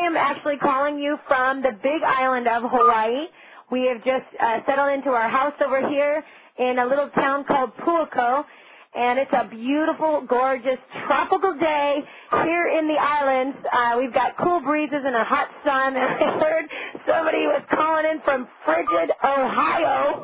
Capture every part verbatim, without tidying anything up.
am actually calling you from the big island of Hawaii. We have just uh, settled into our house over here in a little town called Puako, and it's a beautiful, gorgeous, tropical day here in the islands. Uh, we've got cool breezes and a hot sun, and I heard somebody was calling in from frigid Ohio.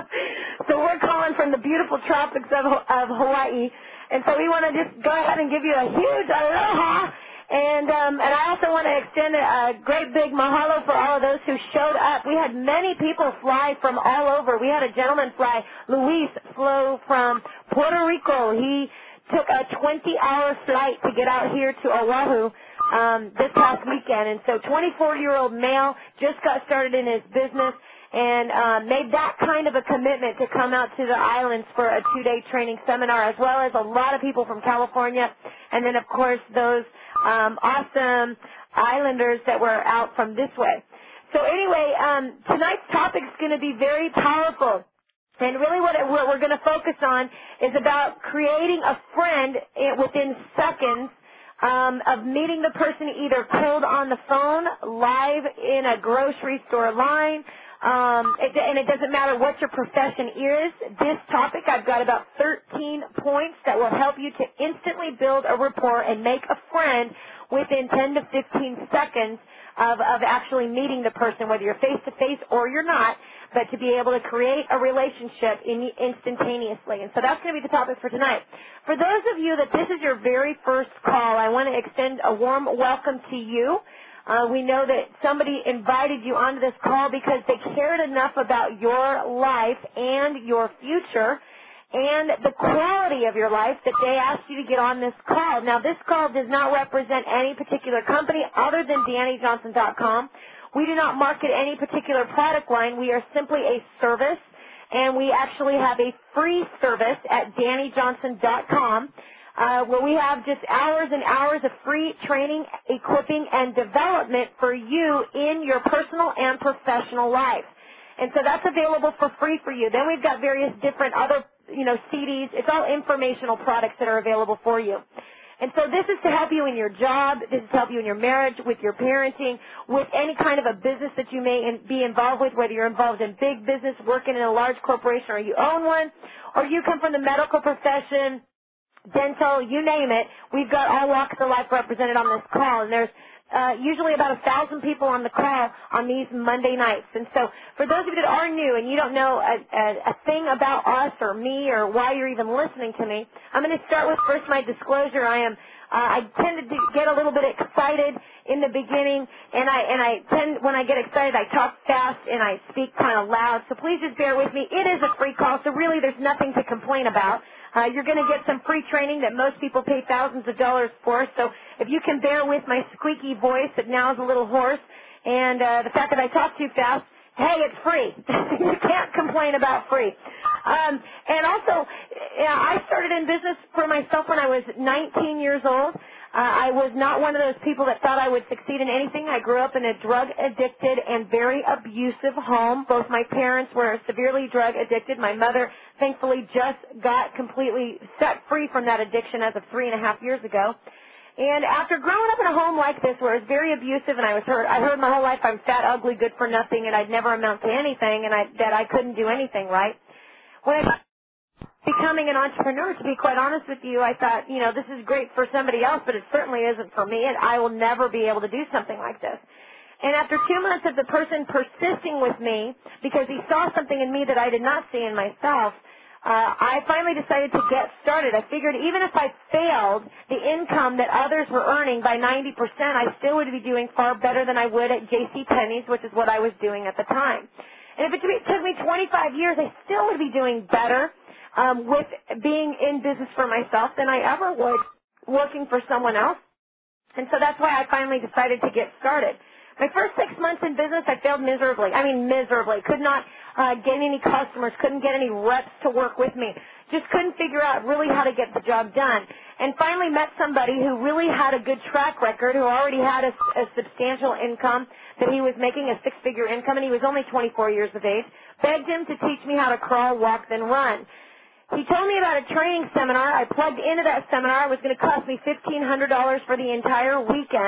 So we're calling from the beautiful tropics of, of Hawaii. And so we want to just go ahead and give you a huge aloha. And um, and I also want to extend a, a great big mahalo for all of those who showed up. We had many people fly from all over. We had a gentleman fly. Luis flew from Puerto Rico. He took a twenty-hour flight to get out here to Oahu um, this past weekend. And so twenty-four-year-old male just got started in his business and uh, made that kind of a commitment to come out to the islands for a two-day training seminar, as well as a lot of people from California, and then, of course, those um, awesome islanders that were out from this way. So anyway, um, tonight's topic is going to be very powerful, and really what, it, what we're going to focus on is about creating a friend within seconds um, of meeting the person either cold on the phone, live in a grocery store line, Um, it, and it doesn't matter what your profession is. This topic, I've got about thirteen points that will help you to instantly build a rapport and make a friend within ten to fifteen seconds of, of actually meeting the person, whether you're face-to-face or you're not, but to be able to create a relationship in, instantaneously. And so that's going to be the topic for tonight. For those of you that this is your very first call, I want to extend a warm welcome to you. Uh, we know that somebody invited you onto this call because they cared enough about your life and your future and the quality of your life that they asked you to get on this call. Now, this call does not represent any particular company other than Danny Johnson dot com. We do not market any particular product line. We are simply a service, and we actually have a free service at Danny Johnson dot com. Uh, where we have just hours and hours of free training, equipping, and development for you in your personal and professional life. And so that's available for free for you. Then we've got various different other, you know, C Ds. It's all informational products that are available for you. And so this is to help you in your job. This is to help you in your marriage, with your parenting, with any kind of a business that you may in, be involved with, whether you're involved in big business, working in a large corporation, or you own one, or you come from the medical profession, dental, you name it. We've got all walks of life represented on this call, and there's uh, usually about a thousand people on the call on these Monday nights. And so for those of you that are new and you don't know a, a, a thing about us or me or why you're even listening to me, I'm going to start with first my disclosure. I am uh, I tend to do, get a little bit excited in the beginning, and I and I tend when I get excited I talk fast and I speak kind of loud. So please just bear with me. It is a free call, so really there's nothing to complain about. Uh, you're going to get some free training that most people pay thousands of dollars for. So if you can bear with my squeaky voice that now is a little hoarse and uh, the fact that I talk too fast, hey, it's free. You can't complain about free. Um, and also, yeah, I started in business for myself when I was nineteen years old. Uh, I was not one of those people that thought I would succeed in anything. I grew up in a drug-addicted and very abusive home. Both my parents were severely drug-addicted. My mother, thankfully, just got completely set free from that addiction as of three and a half years ago. And after growing up in a home like this where it was very abusive and I was heard, I heard my whole life I'm fat, ugly, good for nothing, and I'd never amount to anything, and I, that I couldn't do anything right. When I becoming an entrepreneur, to be quite honest with you, I thought, you know, this is great for somebody else, but it certainly isn't for me, and I will never be able to do something like this. And after two months of the person persisting with me, because he saw something in me that I did not see in myself, uh, I finally decided to get started. I figured even if I failed the income that others were earning by ninety percent, I still would be doing far better than I would at JCPenney's, which is what I was doing at the time. And if it took me twenty-five years, I still would be doing better Um, with being in business for myself than I ever would working for someone else. And so that's why I finally decided to get started. My first six months in business, I failed miserably. I mean, miserably. Could not uh, gain any customers, couldn't get any reps to work with me. Just couldn't figure out really how to get the job done. And finally met somebody who really had a good track record, who already had a, a substantial income, that he was making a six-figure income, and he was only twenty-four years of age. Begged him to teach me how to crawl, walk, then run. He told me about a training seminar. I plugged into that seminar. It was going to cost me fifteen hundred dollars for the entire weekend.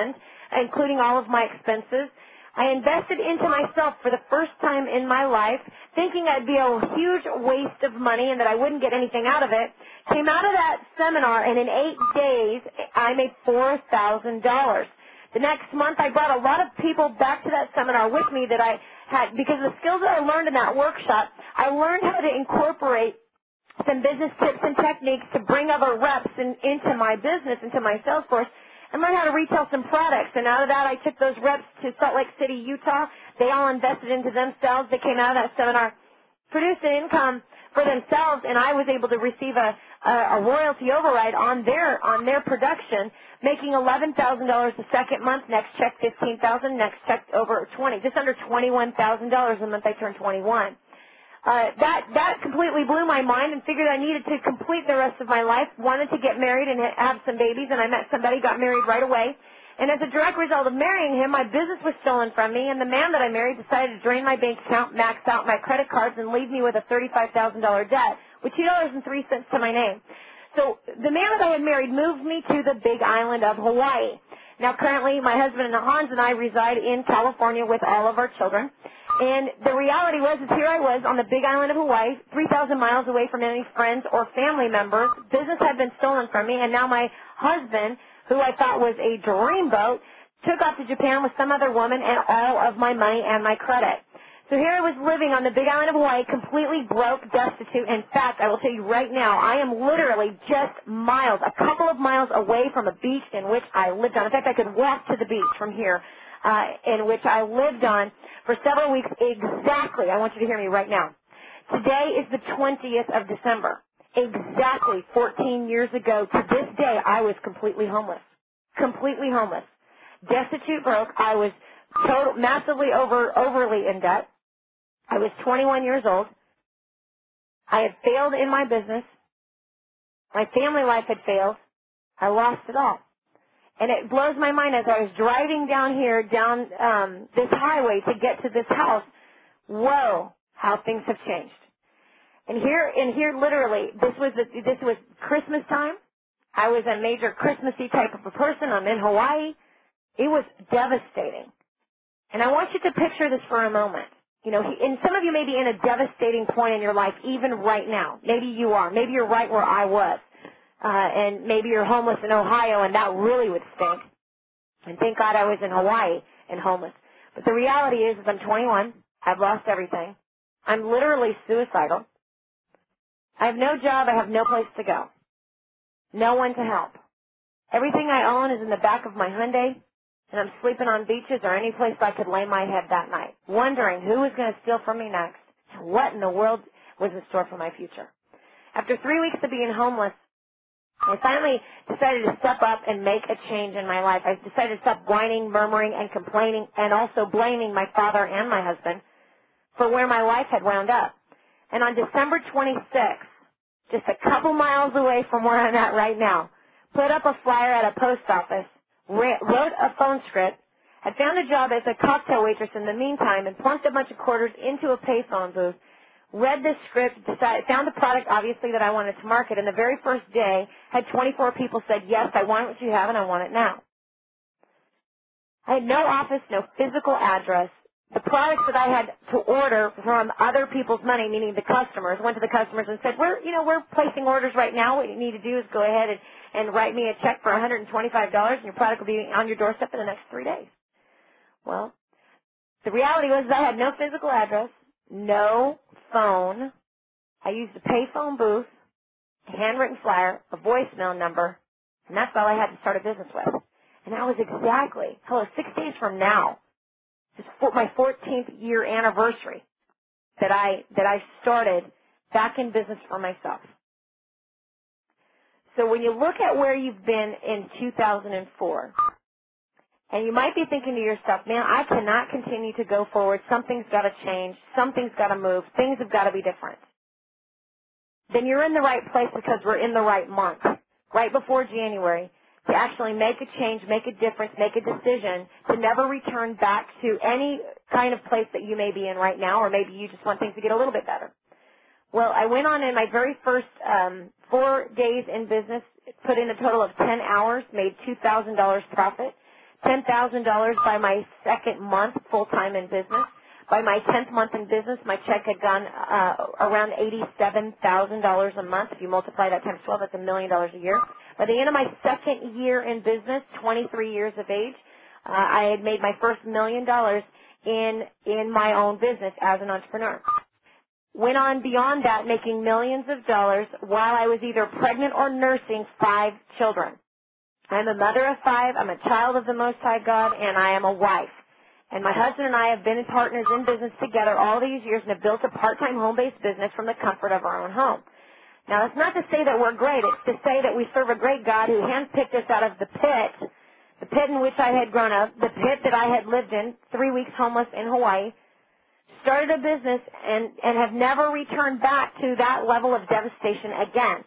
including all of my expenses. I invested into myself for the first time in my life, thinking I'd be a huge waste of money and that I wouldn't get anything out of it. Came out of that seminar, and in eight days, I made four thousand dollars. The next month, I brought a lot of people back to that seminar with me that I had, because of the skills that I learned in that workshop, I learned how to incorporate some business tips and techniques to bring other reps in, into my business, into my sales force, and learn how to retail some products. And out of that, I took those reps to Salt Lake City, Utah. They all invested into themselves. They came out of that seminar, produced an income for themselves, and I was able to receive a, a, a royalty override on their on their production, making eleven thousand dollars the second month. Next check, fifteen thousand dollars. Next check, over twenty, just under twenty-one thousand dollars the month I turned twenty-one. Uh, that that completely blew my mind, and figured I needed to complete the rest of my life. Wanted to get married and have some babies, and I met somebody, got married right away. And as a direct result of marrying him, my business was stolen from me, and the man that I married decided to drain my bank account, max out my credit cards, and leave me with a thirty-five thousand dollars debt with two dollars and three cents to my name. So the man that I had married moved me to the big island of Hawaii. Now, currently, my husband and Hans and I reside in California with all of our children. And the reality was, is here I was on the big island of Hawaii, three thousand miles away from any friends or family members. Business had been stolen from me, and now my husband, who I thought was a dreamboat, took off to Japan with some other woman and all of my money and my credit. So here I was living on the big island of Hawaii, completely broke, destitute. In fact, I will tell you right now, I am literally just miles, a couple of miles away from a beach in which I lived on. In fact, I could walk to the beach from here, uh, in which I lived on for several weeks exactly. I want you to hear me right now. Today is the twentieth of December. Exactly fourteen years ago to this day, I was completely homeless. Completely homeless. Destitute, broke. I was total, massively over, overly in debt. I was twenty-one years old. I had failed in my business. My family life had failed. I lost it all. And it blows my mind as I was driving down here, down um, this highway to get to this house. Whoa, how things have changed. And here, and here, literally, this was the, this was Christmas time. I was a major Christmassy type of a person. I'm in Hawaii. It was devastating. And I want you to picture this for a moment. You know, and some of you may be in a devastating point in your life, even right now. Maybe you are. Maybe you're right where I was. Uh, and maybe you're homeless in Ohio, and that really would stink. And thank God I was in Hawaii and homeless. But the reality is, is I'm twenty-one. I've lost everything. I'm literally suicidal. I have no job. I have no place to go. No one to help. Everything I own is in the back of my Hyundai, and I'm sleeping on beaches or any place I could lay my head that night, wondering who was going to steal from me next and what in the world was in store for my future. After three weeks of being homeless, I finally decided to step up and make a change in my life. I decided to stop whining, murmuring, and complaining, and also blaming my father and my husband for where my life had wound up. And on December twenty-sixth, just a couple miles away from where I'm at right now, put up a flyer at a post office, wrote a phone script, had found a job as a cocktail waitress in the meantime, and plunked a bunch of quarters into a payphone booth, read the script, decided, found the product, obviously, that I wanted to market, and the very first day had twenty-four people said, yes, I want what you have, and I want it now. I had no office, no physical address. The products that I had to order from other people's money, meaning the customers, went to the customers and said, we're, you know, we're placing orders right now. What you need to do is go ahead and, and write me a check for one hundred twenty-five dollars, and your product will be on your doorstep in the next three days. Well, the reality was I had no physical address, no phone. I used a payphone booth, a handwritten flyer, a voicemail number, and that's all I had to start a business with. And that was exactly, hello, six days from now, it's my fourteenth year anniversary that I that I started back in business for myself. So when you look at where you've been in two thousand four, and you might be thinking to yourself, man, I cannot continue to go forward. Something's got to change. Something's got to move. Things have got to be different. Then you're in the right place because we're in the right month, right before January, to actually make a change, make a difference, make a decision to never return back to any kind of place that you may be in right now, or maybe you just want things to get a little bit better. Well, I went on in my very first um, four days in business, put in a total of ten hours, made two thousand dollars profit. ten thousand dollars by my second month full-time in business. By my tenth month in business, my check had gone uh, around eighty-seven thousand dollars a month. If you multiply that times twelve, that's a million dollars a year. By the end of my second year in business, twenty-three years of age, uh, I had made my first million dollars in in my own business as an entrepreneur. Went on beyond that, making millions of dollars while I was either pregnant or nursing five children. I'm a mother of five, I'm a child of the Most High God, and I am a wife. And my husband and I have been partners in business together all these years and have built a part-time home-based business from the comfort of our own home. Now, that's not to say that we're great. It's to say that we serve a great God who handpicked us out of the pit, the pit in which I had grown up, the pit that I had lived in, three weeks homeless in Hawaii, started a business, and, and have never returned back to that level of devastation again.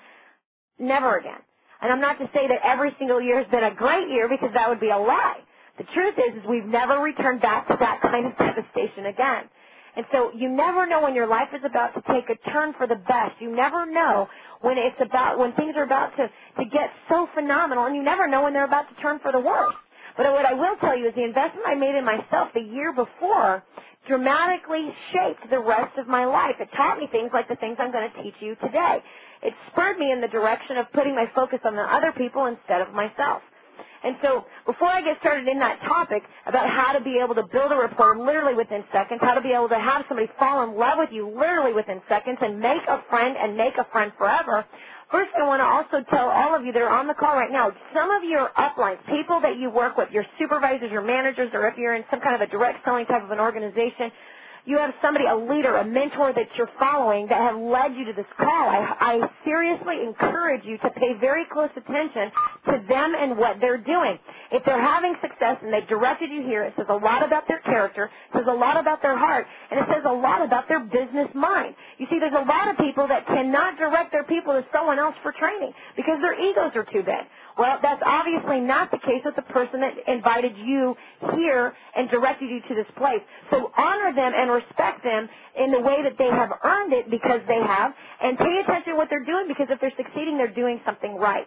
Never again. And I'm not to say that every single year has been a great year, because that would be a lie. The truth is, is we've never returned back to that kind of devastation again. And so you never know when your life is about to take a turn for the best. You never know when it's about, when things are about to, to get so phenomenal, and you never know when they're about to turn for the worst. But what I will tell you is the investment I made in myself the year before dramatically shaped the rest of my life. It taught me things like the things I'm going to teach you today. It spurred me in the direction of putting my focus on the other people instead of myself. And so before I get started in that topic about how to be able to build a rapport literally within seconds, how to be able to have somebody fall in love with you literally within seconds and make a friend and make a friend forever, first I want to also tell all of you that are on the call right now, some of your uplines, people that you work with, your supervisors, your managers, or if you're in some kind of a direct selling type of an organization, you have somebody, a leader, a mentor that you're following that have led you to this call. I, I seriously encourage you to pay very close attention to them and what they're doing. If they're having success and they've directed you here, it says a lot about their character, it says a lot about their heart, and it says a lot about their business mind. You see, there's a lot of people that cannot direct their people to someone else for training because their egos are too big. Well, that's obviously not the case with the person that invited you here and directed you to this place. So honor them and respect them in the way that they have earned it because they have, and pay attention to what they're doing because if they're succeeding, they're doing something right.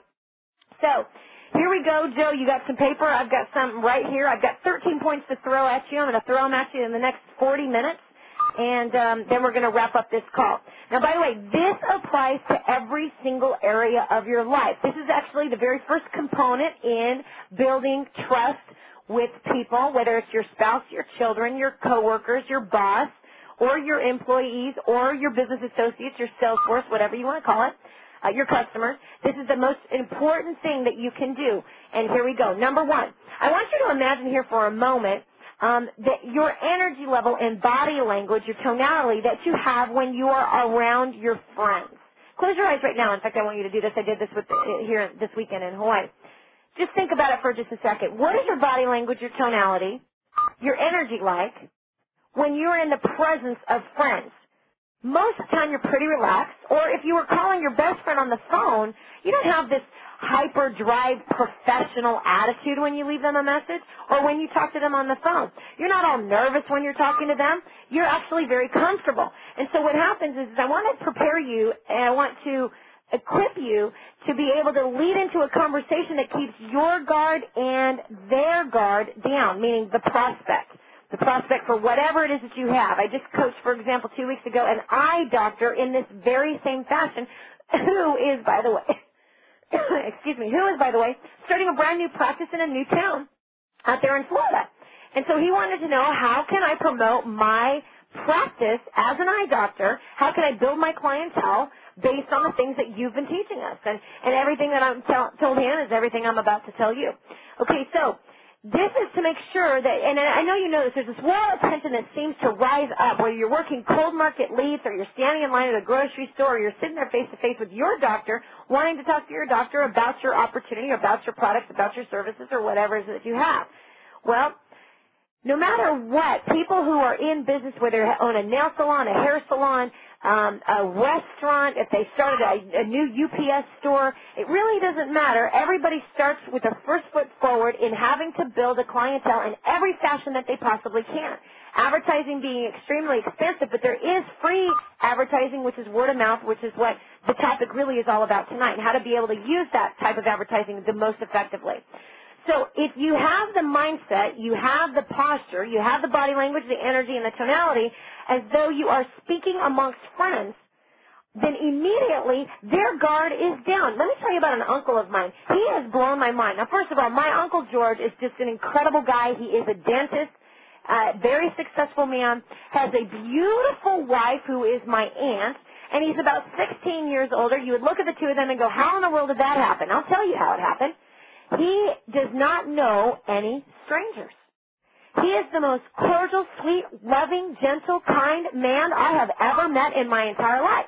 So here we go, Joe. You got some paper. I've got some right here. I've got thirteen points to throw at you. I'm going to throw them at you in the next forty minutes. And um, then we're going to wrap up this call. Now, by the way, this applies to every single area of your life. This is actually the very first component in building trust with people, whether it's your spouse, your children, your coworkers, your boss, or your employees, or your business associates, your sales force, whatever you want to call it, uh, your customers. This is the most important thing that you can do. And here we go. Number one, I want you to imagine here for a moment Um, that your energy level and body language, your tonality that you have when you are around your friends. Close your eyes right now. In fact, I want you to do this. I did this with uh, here this weekend in Hawaii. Just think about it for just a second. What is your body language, your tonality, your energy like when you're in the presence of friends? Most of the time you're pretty relaxed, or if you were calling your best friend on the phone, you don't have this hyper-drive professional attitude when you leave them a message or when you talk to them on the phone. You're not all nervous when you're talking to them. You're actually very comfortable. And so what happens is, is I want to prepare you and I want to equip you to be able to lead into a conversation that keeps your guard and their guard down, meaning the prospect. The prospect for whatever it is that you have. I just coached, for example, two weeks ago an eye doctor in this very same fashion who is, by the way, excuse me, who is, by the way, starting a brand new practice in a new town out there in Florida. And so he wanted to know, how can I promote my practice as an eye doctor? How can I build my clientele based on the things that you've been teaching us? And, and everything that I'm tell, told him is everything I'm about to tell you. Okay, so this is to make sure that, and I know you know this, there's this wall of tension that seems to rise up, whether you're working cold market leads or you're standing in line at a grocery store or you're sitting there face-to-face with your doctor wanting to talk to your doctor about your opportunity, about your products, about your services, or whatever it is that you have. Well, no matter what, people who are in business, whether they own a nail salon, a hair salon, um, a restaurant, if they started a, a new U P S store, it really doesn't matter. Everybody starts with their first foot forward in having to build a clientele in every fashion that they possibly can. Advertising being extremely expensive, but there is free advertising, which is word of mouth, which is what the topic really is all about tonight, and how to be able to use that type of advertising the most effectively. So if you have the mindset, you have the posture, you have the body language, the energy, and the tonality as though you are speaking amongst friends, then immediately their guard is down. Let me tell you about an uncle of mine. He has blown my mind. Now, first of all, my Uncle George is just an incredible guy. He is a dentist, a very successful man, has a beautiful wife who is my aunt, and he's about sixteen years older. You would look at the two of them and go, how in the world did that happen? I'll tell you how it happened. He does not know any strangers. He is the most cordial, sweet, loving, gentle, kind man I have ever met in my entire life.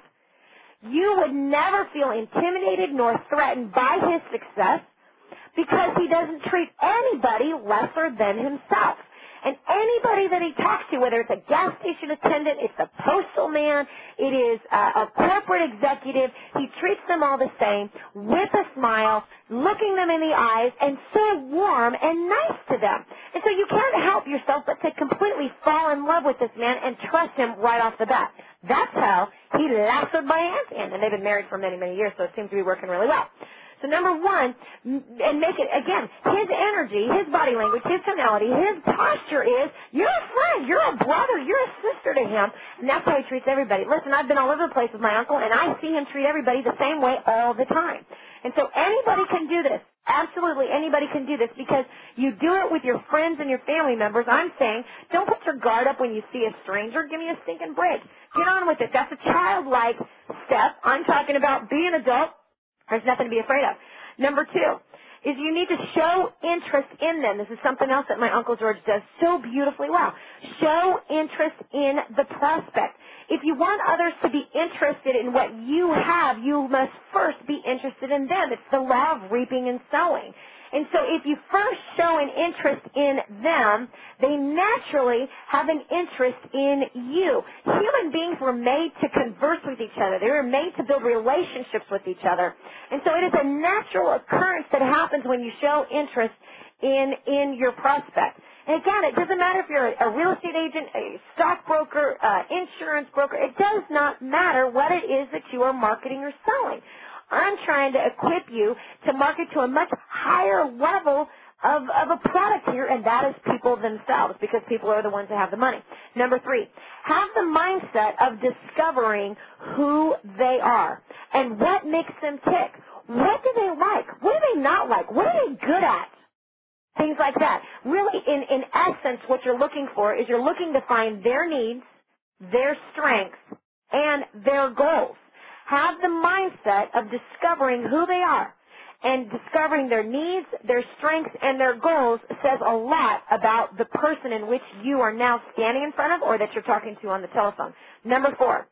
You would never feel intimidated nor threatened by his success because he doesn't treat anybody lesser than himself. And anybody that he talks to, whether it's a gas station attendant, it's a postal man, it is a, a corporate executive, he treats them all the same, with a smile, looking them in the eyes, and so warm and nice to them. And so you can't help yourself but to completely fall in love with this man and trust him right off the bat. That's how he lassoed my aunt in, and they've been married for many, many years, so it seems to be working really well. So number one, and make it, again, his energy, his body language, his tonality, his posture is, you're a friend, you're a brother, you're a sister to him, and that's how he treats everybody. Listen, I've been all over the place with my uncle, and I see him treat everybody the same way all the time. And so anybody can do this. Absolutely anybody can do this because you do it with your friends and your family members. I'm saying, don't put your guard up when you see a stranger. Give me a stinking break. Get on with it. That's a childlike step. I'm talking about being an adult. There's nothing to be afraid of. Number two is you need to show interest in them. This is something else that my Uncle George does so beautifully well. Show interest in the prospect. If you want others to be interested in what you have, you must first be interested in them. It's the law of reaping and sowing. And so if you first show an interest in them, they naturally have an interest in you. Human beings were made to converse with each other. They were made to build relationships with each other. And so it is a natural occurrence that happens when you show interest in, in your prospect. And again, it doesn't matter if you're a real estate agent, a stockbroker, uh, insurance broker. It does not matter what it is that you are marketing or selling. I'm trying to equip you to market to a much higher level of, of a product here, and that is people themselves, because people are the ones that have the money. Number three, have the mindset of discovering who they are and what makes them tick. What do they like? What do they not like? What are they good at? Things like that. Really, in, in essence, what you're looking for is you're looking to find their needs, their strengths, and their goals. Have the mindset of discovering who they are, and discovering their needs, their strengths, and their goals says a lot about the person in which you are now standing in front of or that you're talking to on the telephone. Number four,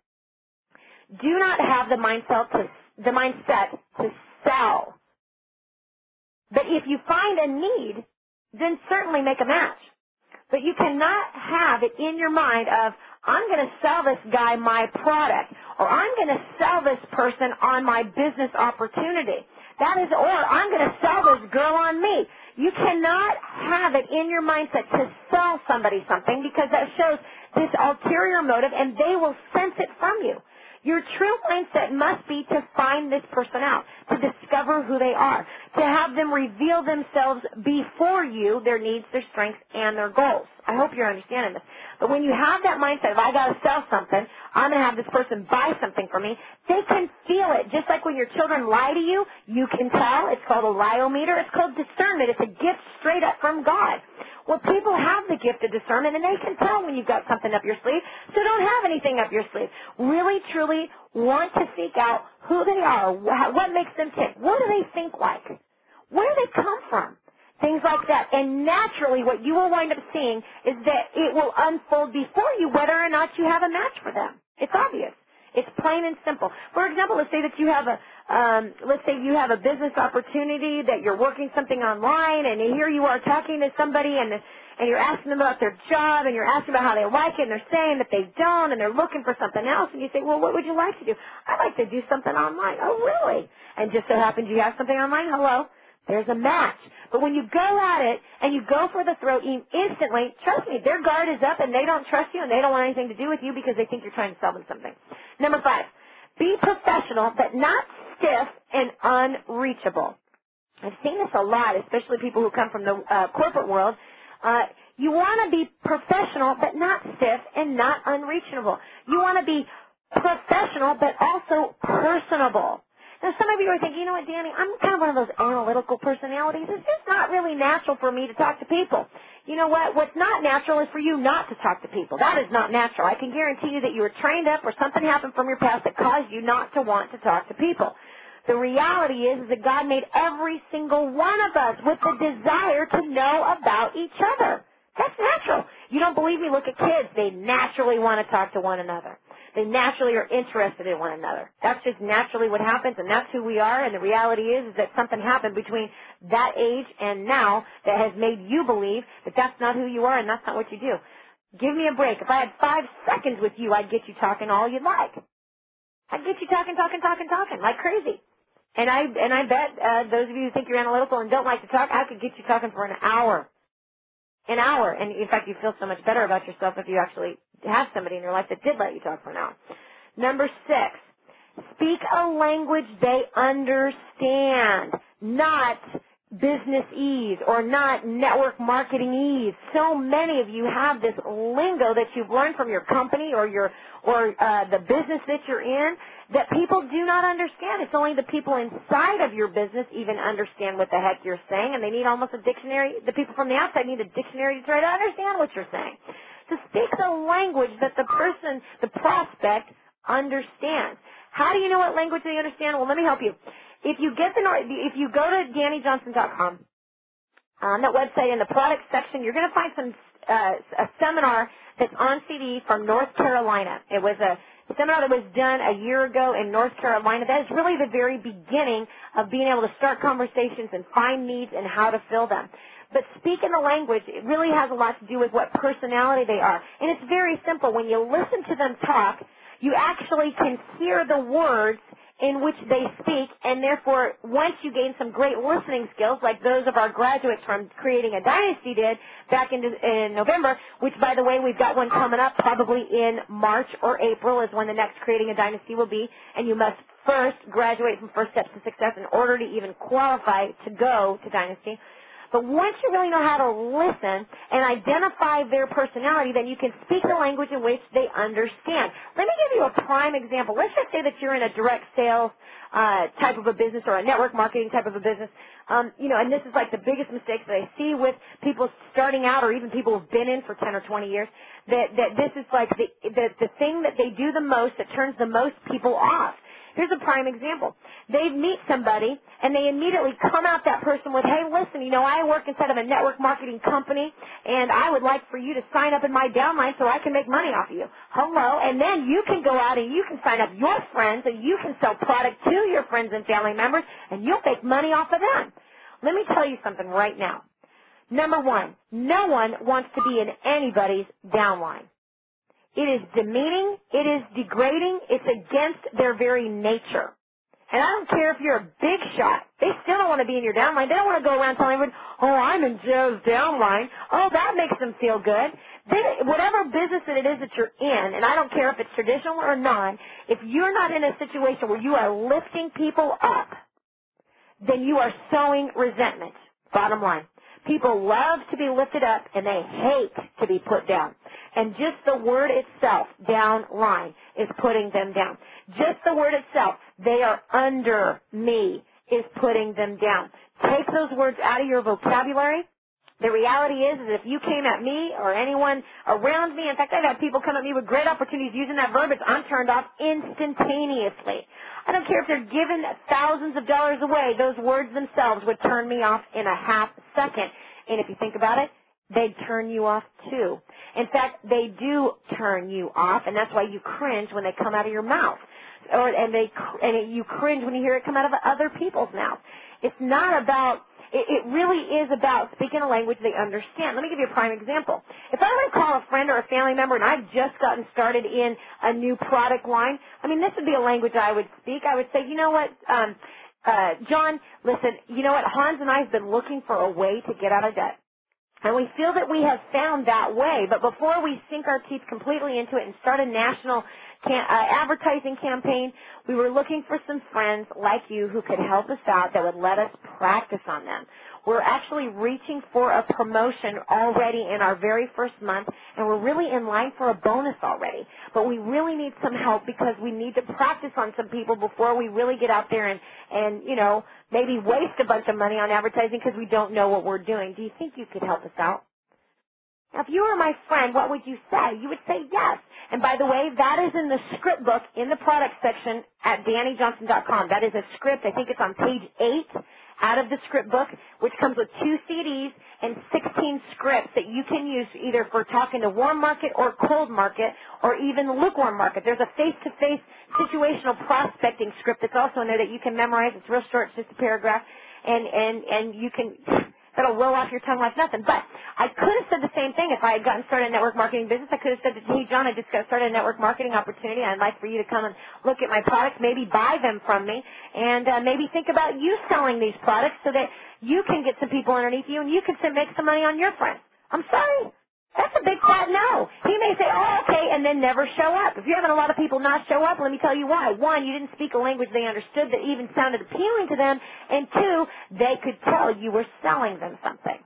do not have the mindset to, the mindset to sell. But if you find a need, then certainly make a match. But you cannot have it in your mind of, I'm going to sell this guy my product, or I'm going to sell this person on my business opportunity. That is, or I'm going to sell this girl on me. You cannot have it in your mindset to sell somebody something, because that shows this ulterior motive, and they will sense it from you. Your true mindset must be to find this person out, to discover who they are, to have them reveal themselves before you, their needs, their strengths, and their goals. I hope you're understanding this. But when you have that mindset of, I got to sell something, I'm going to have this person buy something for me, they can feel it. Just like when your children lie to you, you can tell. It's called a liometer. It's called discernment. It's a gift straight up from God. Well, people have the gift of discernment, and they can tell when you've got something up your sleeve, so don't have anything up your sleeve. Really, truly want to seek out who they are, what makes them tick, what do they think like, where do they come from, things like that. And naturally, what you will wind up seeing is that it will unfold before you whether or not you have a match for them. It's obvious. It's plain and simple. For example, let's say that you have a, um, let's say you have a business opportunity that you're working something online, and here you are talking to somebody, and and you're asking them about their job, and you're asking about how they like it, and they're saying that they don't, and they're looking for something else, and you say, well, what would you like to do? I'd like to do something online. Oh, really? And just so happens you have something online. Hello. There's a match. But when you go at it and you go for the throat, you instantly, trust me, their guard is up and they don't trust you and they don't want anything to do with you because they think you're trying to sell them something. Number five, be professional but not stiff and unreachable. I've seen this a lot, especially people who come from the uh, corporate world. Uh, you want to be professional, but not stiff and not unreachable. You want to be professional, but also personable. Now, some of you are thinking, you know what, Danny, I'm kind of one of those analytical personalities. It's just not really natural for me to talk to people. You know what? What's not natural is for you not to talk to people. That is not natural. I can guarantee you that you were trained up or something happened from your past that caused you not to want to talk to people. The reality is, is that God made every single one of us with the desire to know about each other. That's natural. You don't believe me? Look at kids. They naturally want to talk to one another. They naturally are interested in one another. That's just naturally what happens, and that's who we are. And the reality is, is that something happened between that age and now that has made you believe that that's not who you are and that's not what you do. Give me a break. If I had five seconds with you, I'd get you talking all you'd like. I'd get you talking, talking, talking, talking like crazy. And I and I bet uh, those of you who think you're analytical and don't like to talk, I could get you talking for an hour. An hour. And, in fact, you feel so much better about yourself if you actually have somebody in your life that did let you talk for an hour. Number six, speak a language they understand, not business-ese or not network marketing-ese. So many of you have this lingo that you've learned from your company or your or uh, the business that you're in that people do not understand. It's only the people inside of your business even understand what the heck you're saying, and they need almost a dictionary. The people from the outside need a dictionary to try to understand what you're saying. So speak the language that the person, the prospect, understands. How do you know what language they understand? Well, let me help you. If you get the if you go to Danny Johnson dot com, on that website in the product section, you're going to find some uh, a seminar that's on C D from North Carolina. It was a seminar that was done a year ago in North Carolina. That is really the very beginning of being able to start conversations and find needs and how to fill them. But speaking the language, it really has a lot to do with what personality they are. And it's very simple. When you listen to them talk, you actually can hear the words in which they speak, and therefore, once you gain some great listening skills, like those of our graduates from Creating a Dynasty did back in, in November, which, by the way, we've got one coming up probably in March or April is when the next Creating a Dynasty will be, and you must first graduate from First Steps to Success in order to even qualify to go to Dynasty. But once you really know how to listen and identify their personality, then you can speak the language in which they understand. Let me give you a prime example. Let's just say that you're in a direct sales uh, type of a business or a network marketing type of a business. Um, you know, and this is like the biggest mistake that I see with people starting out or even people who've been in for ten or twenty years, that, that this is like the, the, the thing that they do the most that turns the most people off. Here's a prime example. They meet somebody, and they immediately come at that person with, hey, listen, you know, I work inside of a network marketing company, and I would like for you to sign up in my downline so I can make money off of you. Hello. And then you can go out and you can sign up your friends, and you can sell product to your friends and family members, and you'll make money off of them. Let me tell you something right now. Number one, no one wants to be in anybody's downline. It is demeaning. It is degrading. It's against their very nature. And I don't care if you're a big shot. They still don't want to be in your downline. They don't want to go around telling everyone, oh, I'm in Joe's downline. Oh, that makes them feel good. They, whatever business that it is that you're in, and I don't care if it's traditional or non, if you're not in a situation where you are lifting people up, then you are sowing resentment. Bottom line. People love to be lifted up, and they hate to be put down. And just the word itself, down line, is putting them down. Just the word itself, they are under me, is putting them down. Take those words out of your vocabulary. The reality is, is if you came at me or anyone around me, in fact, I've had people come at me with great opportunities using that verbiage, I'm turned off instantaneously. I don't care if they're giving thousands of dollars away, those words themselves would turn me off in a half second. And if you think about it, they'd turn you off too. In fact, they do turn you off, and that's why you cringe when they come out of your mouth. Or, and, they, and you cringe when you hear it come out of other people's mouths. It's not about... It, it really is about speaking a language they understand. Let me give you a prime example. If I were to call a friend or a family member and I've just gotten started in a new product line, I mean, this would be a language I would speak. I would say, you know what, um, uh, John, listen, you know what, Hans and I have been looking for a way to get out of debt. And we feel that we have found that way. But before we sink our teeth completely into it and start a national can, uh, advertising campaign, we were looking for some friends like you who could help us out that would let us practice on them. We're actually reaching for a promotion already in our very first month, and we're really in line for a bonus already. But we really need some help because we need to practice on some people before we really get out there and, and you know, maybe waste a bunch of money on advertising because we don't know what we're doing. Do you think you could help us out? Now, if you were my friend, what would you say? You would say yes. And by the way, that is in the script book in the product section at Danny Johnson dot com. That is a script. I think it's on page eight out of the script book, which comes with two C Ds and sixteen scripts that you can use either for talking to warm market or cold market or even lukewarm market. There's a face-to-face situational prospecting script that's also in there that you can memorize. It's real short. It's just a paragraph. And, and, and you can, that'll roll off your tongue like nothing. But I could have said the same thing if I had gotten started in network marketing business. I could have said, hey, John, I just got started in network marketing opportunity. I'd like for you to come and look at my products, maybe buy them from me, and uh, maybe think about you selling these products so that you can get some people underneath you and you can make some money on your friends. I'm sorry. That's a big fat no. He may say, oh, okay, and then never show up. If you're having a lot of people not show up, let me tell you why. One, you didn't speak a language they understood that even sounded appealing to them. And two, they could tell you were selling them something.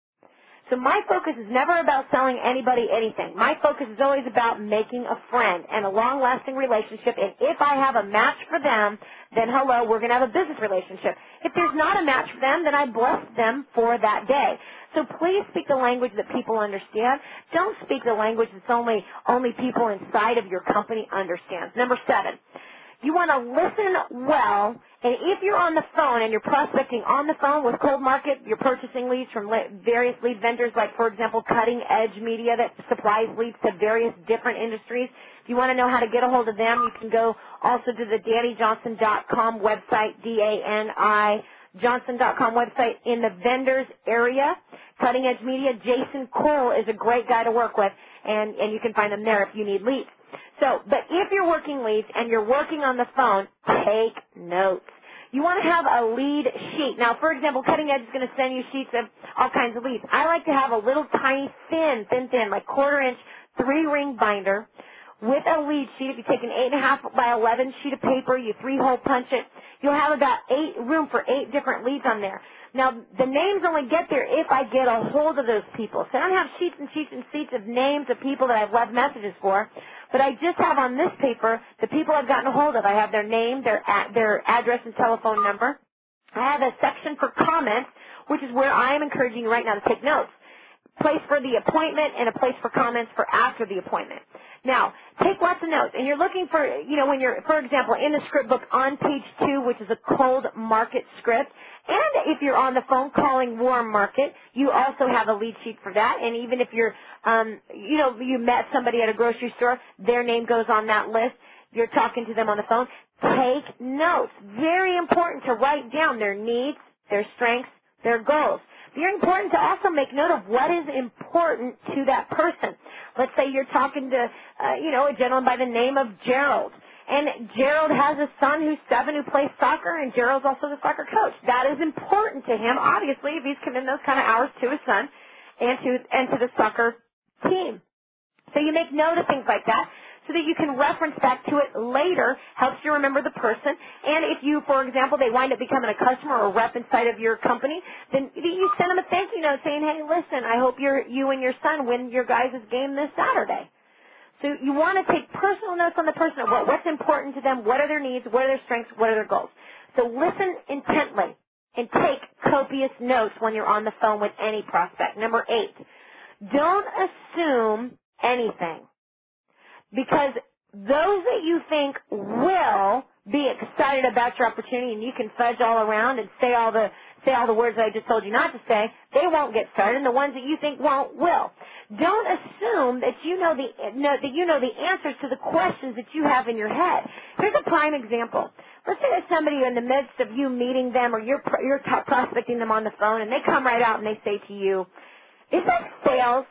So my focus is never about selling anybody anything. My focus is always about making a friend and a long-lasting relationship. And if I have a match for them, then hello, we're going to have a business relationship. If there's not a match for them, then I bless them for that day. So please speak the language that people understand. Don't speak the language that's only, only people inside of your company understand. Number seven, you want to listen well, and if you're on the phone and you're prospecting on the phone with cold market, you're purchasing leads from various lead vendors like, for example, Cutting Edge Media that supplies leads to various different industries. If you want to know how to get a hold of them, you can go also to the Danny Johnson dot com website, D A N I Johnson dot com website in the vendors area. Cutting Edge Media, Jason Cole is a great guy to work with, and, and you can find them there if you need leads. So, but if you're working leads and you're working on the phone, take notes. You want to have a lead sheet. Now, for example, Cutting Edge is going to send you sheets of all kinds of leads. I like to have a little tiny thin, thin, thin, like quarter inch, three ring binder with a lead sheet. If you take an eight and a half by eleven sheet of paper, you three hole punch it, you'll have about eight room for eight different leads on there. Now, the names only get there if I get a hold of those people. So I don't have sheets and sheets and sheets of names of people that I've left messages for, but I just have on this paper the people I've gotten a hold of. I have their name, their a- their address and telephone number. I have a section for comments, which is where I am encouraging you right now to take notes. Place for the appointment and a place for comments for after the appointment. Now, take lots of notes. And you're looking for, you know, when you're, for example, in the script book on page two, which is a cold market script, and if you're on the phone calling warm market, you also have a lead sheet for that. And even if you're, um, you know, you met somebody at a grocery store, their name goes on that list. You're talking to them on the phone. Take notes. Very important to write down their needs, their strengths, their goals. Very important to also make note of what is important to that person. Let's say you're talking to, uh, you know, a gentleman by the name of Gerald. And Gerald has a son who's seven who plays soccer, and Gerald's also the soccer coach. That is important to him, obviously, if he's committing those kind of hours to his son and to, and to the soccer team. So you make note of things like that so that you can reference back to it later, helps you remember the person. And if you, for example, they wind up becoming a customer or a rep inside of your company, then you send them a thank you note saying, hey, listen, I hope you're, you and your son win your guys' game this Saturday. So you want to take personal notes on the person, what, what's important to them, what are their needs, what are their strengths, what are their goals. So listen intently and take copious notes when you're on the phone with any prospect. Number eight, don't assume anything, because those that you think will be excited about your opportunity and you can fudge all around and say all the say all the words that I just told you not to say, they won't get started, and the ones that you think won't will. Don't assume that you know the know, that you know the answers to the questions that you have in your head. Here's a prime example. Let's say there's somebody in the midst of you meeting them or you're you're prospecting them on the phone, and they come right out and they say to you, "Is that sales?"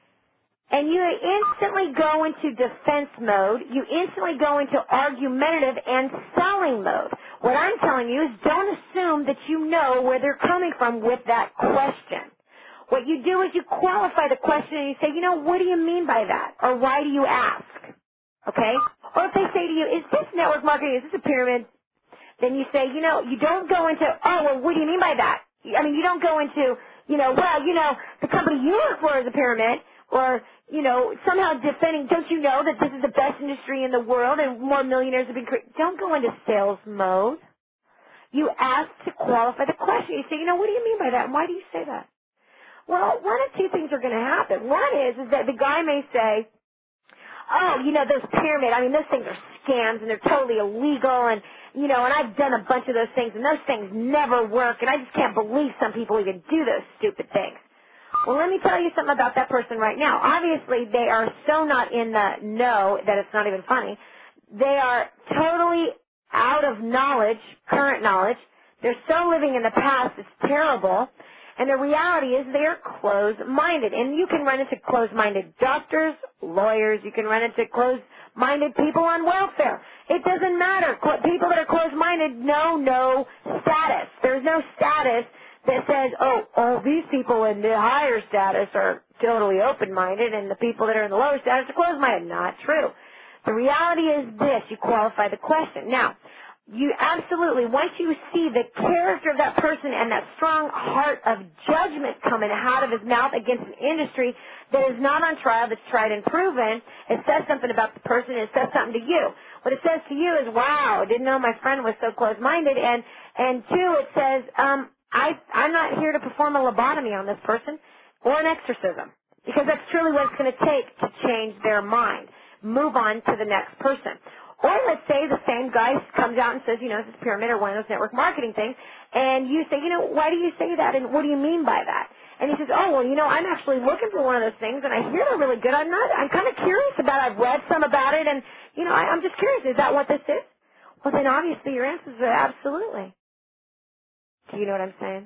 And you instantly go into defense mode. You instantly go into argumentative and selling mode. What I'm telling you is don't assume that you know where they're coming from with that question. What you do is you qualify the question and you say, you know, what do you mean by that? Or why do you ask? Okay? Or if they say to you, is this network marketing, is this a pyramid? Then you say, you know, you don't go into, oh, well, what do you mean by that? I mean, you don't go into, you know, well, you know, the company you work for is a pyramid, or, you know, somehow defending, don't you know that this is the best industry in the world and more millionaires have been created? Don't go into sales mode. You ask to qualify the question. You say, you know, what do you mean by that, and why do you say that? Well, one of two things are going to happen. One is, is that the guy may say, oh, you know, those pyramid, I mean, those things are scams and they're totally illegal and, you know, and I've done a bunch of those things and those things never work and I just can't believe some people even do those stupid things. Well, let me tell you something about that person right now. Obviously, they are so not in the know that it's not even funny. They are totally out of knowledge, current knowledge. They're so living in the past, it's terrible. And the reality is they're closed-minded. And you can run into closed-minded doctors, lawyers. You can run into closed-minded people on welfare. It doesn't matter. People that are closed-minded know no status. There's no status that says, oh, all these people in the higher status are totally open-minded and the people that are in the lower status are closed-minded. Not true. The reality is this. You qualify the question. Now, you absolutely, once you see the character of that person and that strong heart of judgment coming out of his mouth against an industry that is not on trial, that's tried and proven, it says something about the person, it says something to you. What it says to you is, wow, I didn't know my friend was so close-minded, and, and two, it says, um, I, I'm not here to perform a lobotomy on this person or an exorcism, because that's truly what it's going to take to change their mind. Move on to the next person. Or let's say the same guy comes out and says, you know, this is pyramid or one of those network marketing things, and you say, you know, why do you say that, and what do you mean by that? And he says, oh, well, you know, I'm actually looking for one of those things, and I hear they're really good. I'm not, I'm kind of curious about it. I've read some about it, and, you know, I, I'm just curious. Is that what this is? Well, then obviously your answer is absolutely. Do you know what I'm saying?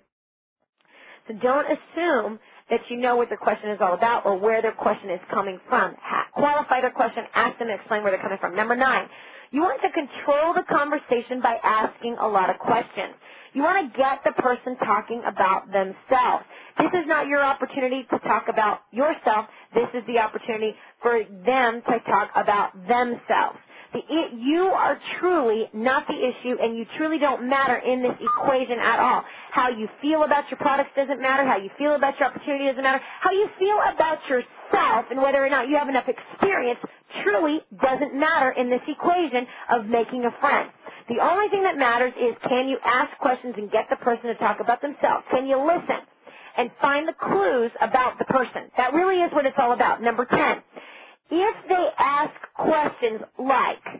So don't assume that you know what their question is all about or where their question is coming from. Ha- qualify their question, ask them to explain where they're coming from. Number nine, you want to control the conversation by asking a lot of questions. You want to get the person talking about themselves. This is not your opportunity to talk about yourself. This is the opportunity for them to talk about themselves. The, it, you are truly not the issue, and you truly don't matter in this equation at all. How you feel about your products doesn't matter. How you feel about your opportunity doesn't matter. How you feel about yourself and whether or not you have enough experience truly doesn't matter in this equation of making a friend. The only thing that matters is, can you ask questions and get the person to talk about themselves? Can you listen and find the clues about the person? That really is what it's all about. Number ten. If they ask questions like,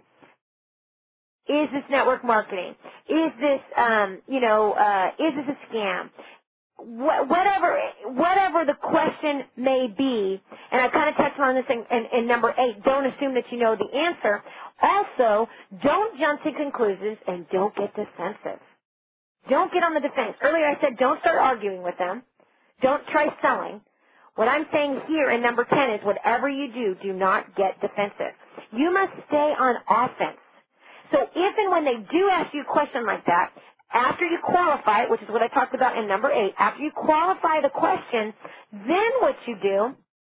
is this network marketing? Is this, um, you know, uh, is this a scam? Wh- whatever, whatever the question may be, and I kind of touched on this in, in, in number eight, don't assume that you know the answer. Also, don't jump to conclusions and don't get defensive. Don't get on the defense. Earlier I said don't start arguing with them. Don't try selling. What I'm saying here in number ten is whatever you do, do not get defensive. You must stay on offense. So if and when they do ask you a question like that, after you qualify it, which is what I talked about in number eight, after you qualify the question, then what you do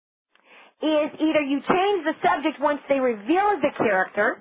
is either you change the subject once they reveal the character,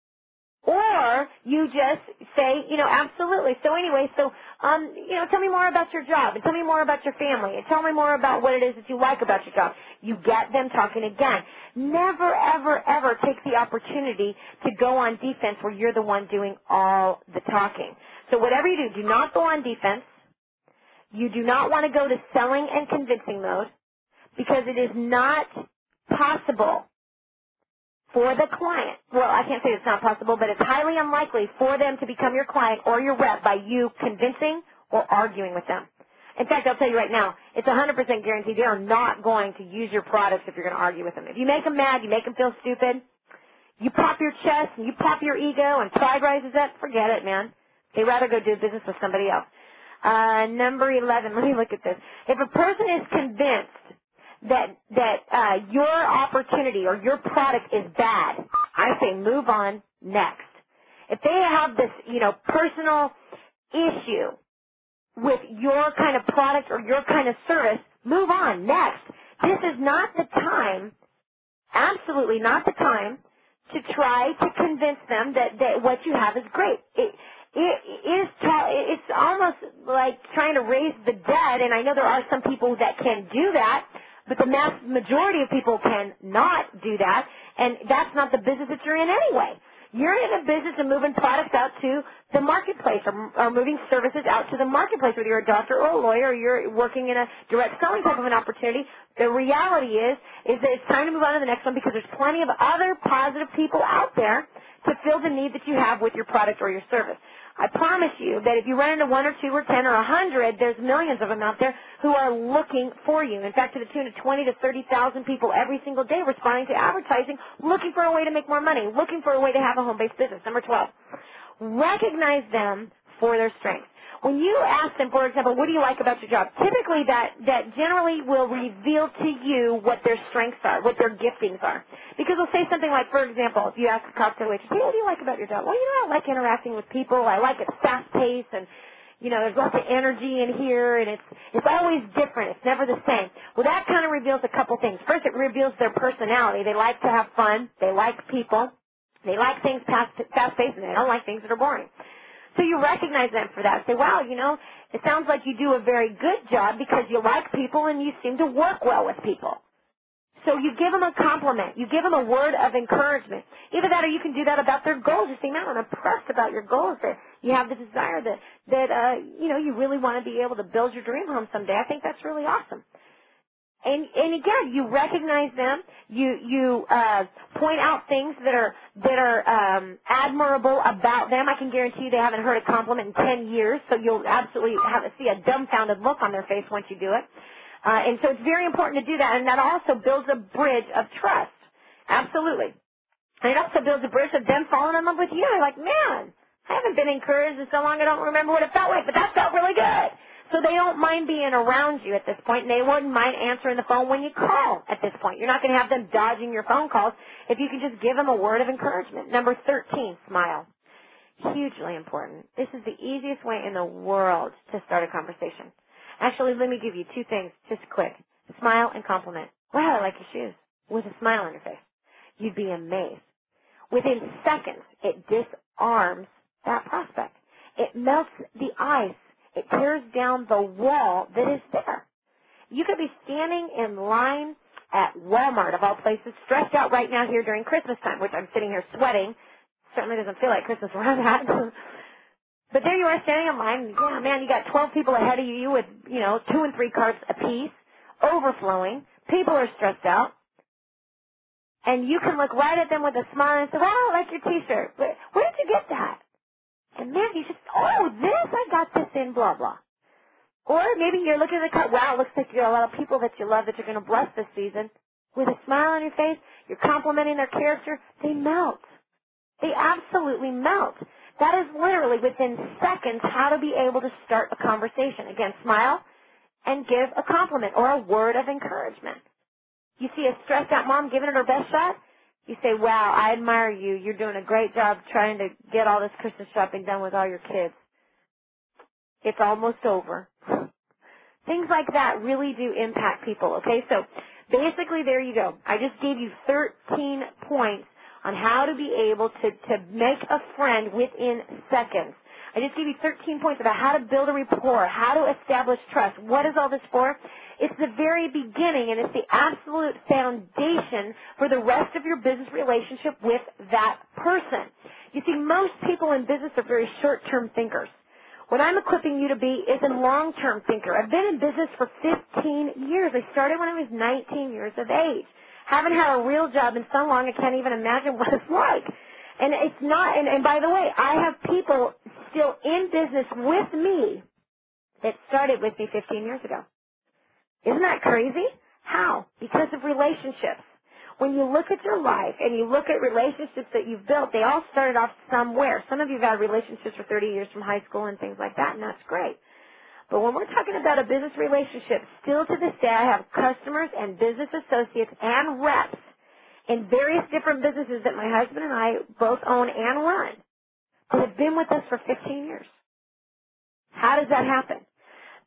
or you just say, you know, absolutely. So anyway, so, um, you know, tell me more about your job, and tell me more about your family, and tell me more about what it is that you like about your job. You get them talking again. Never, ever, ever take the opportunity to go on defense where you're the one doing all the talking. So whatever you do, do not go on defense. You do not want to go to selling and convincing mode, because it is not possible for the client. Well, I can't say it's not possible, but it's highly unlikely for them to become your client or your rep by you convincing or arguing with them. In fact, I'll tell you right now, it's one hundred percent guaranteed they are not going to use your products if you're going to argue with them. If you make them mad, you make them feel stupid, you pop your chest and you pop your ego and pride rises up, forget it, man. They'd rather go do business with somebody else. Uh, number eleven, let me look at this. If a person is convinced that that uh, your opportunity or your product is bad, I say move on next. If they have this, you know, personal issue with your kind of product or your kind of service, Move on. Next. This is not the time, absolutely not the time, to try to convince them that, that what you have is great. It, it, it is ta- it's almost like trying to raise the dead, and I know there are some people that can do that, but the mass majority of people cannot do that, and that's not the business that you're in anyway. You're in a business of moving products out to the marketplace or, or moving services out to the marketplace, whether you're a doctor or a lawyer or you're working in a direct selling type of an opportunity. The reality is, is that it's time to move on to the next one because there's plenty of other positive people out there to fill the need that you have with your product or your service. I promise you that if you run into one or two or ten or a hundred, there's millions of them out there who are looking for you. In fact, to the tune of twenty to thirty thousand people every single day responding to advertising, looking for a way to make more money, looking for a way to have a home-based business. Number twelve, recognize them for their strengths. When you ask them, for example, what do you like about your job? Typically that, that generally will reveal to you what their strengths are, what their giftings are. Because they'll say something like, for example, if you ask a cocktail waitress, hey, what do you like about your job? Well, you know, I like interacting with people. I like it fast-paced and, you know, there's lots of energy in here and it's, it's always different. It's never the same. Well, that kind of reveals a couple things. First, it reveals their personality. They like to have fun. They like people. They like things fast, fast-paced and they don't like things that are boring. So you recognize them for that. Say, wow, you know, it sounds like you do a very good job because you like people and you seem to work well with people. So you give them a compliment. You give them a word of encouragement. Either that or you can do that about their goals. You say, man, I'm impressed about your goals, that you have the desire that, that uh, you know, you really want to be able to build your dream home someday. I think that's really awesome. And, and again, you recognize them. You you uh, point out things that are that are um, admirable about them. I can guarantee you they haven't heard a compliment in ten years, so you'll absolutely have see a dumbfounded look on their face once you do it. Uh, and so it's very important to do that, and that also builds a bridge of trust. Absolutely. And it also builds a bridge of them falling in love with you. They're like, man, I haven't been encouraged in so long I don't remember what it felt like, but that felt really good. So they don't mind being around you at this point, and they wouldn't mind answering the phone when you call at this point. You're not going to have them dodging your phone calls if you can just give them a word of encouragement. Number thirteen, smile. Hugely important. This is the easiest way in the world to start a conversation. Actually, let me give you two things, just quick. Smile and compliment. Wow, I like your shoes. With a smile on your face. You'd be amazed. Within seconds, it disarms that prospect. It melts the ice. It tears down the wall that is there. You could be standing in line at Walmart, of all places, stressed out right now here during Christmas time, which I'm sitting here sweating. Certainly doesn't feel like Christmas where I'm at. But there you are standing in line. Yeah, man, you got twelve people ahead of you with, you know, two and three carts apiece, overflowing. People are stressed out. And you can look right at them with a smile and say, wow, I like your T-shirt. Where, where did you get that? And man, you just, oh, this, I got this in, blah, blah. Or maybe you're looking at the car, wow, it looks like you got a lot of people that you love that you're going to bless this season. With a smile on your face, you're complimenting their character, they melt. They absolutely melt. That is literally within seconds how to be able to start a conversation. Again, smile and give a compliment or a word of encouragement. You see a stressed out mom giving it her best shot, you say, wow, I admire you. You're doing a great job trying to get all this Christmas shopping done with all your kids. It's almost over. Things like that really do impact people, okay? So basically, there you go. I just gave you thirteen points on how to be able to, to make a friend within seconds. I just gave you thirteen points about how to build a rapport, how to establish trust. What is all this for? It's the very beginning, and it's the absolute foundation for the rest of your business relationship with that person. You see, most people in business are very short-term thinkers. What I'm equipping you to be is a long-term thinker. I've been in business for fifteen years. I started when I was nineteen years of age. Haven't had a real job in so long I can't even imagine what it's like. And it's not, and, and by the way, I have people still in business with me that started with me fifteen years ago. Isn't that crazy? How? Because of relationships. When you look at your life and you look at relationships that you've built, they all started off somewhere. Some of you have had relationships for thirty years from high school and things like that, and that's great. But when we're talking about a business relationship, still to this day I have customers and business associates and reps in various different businesses that my husband and I both own and run that have been with us for fifteen years. How does that happen?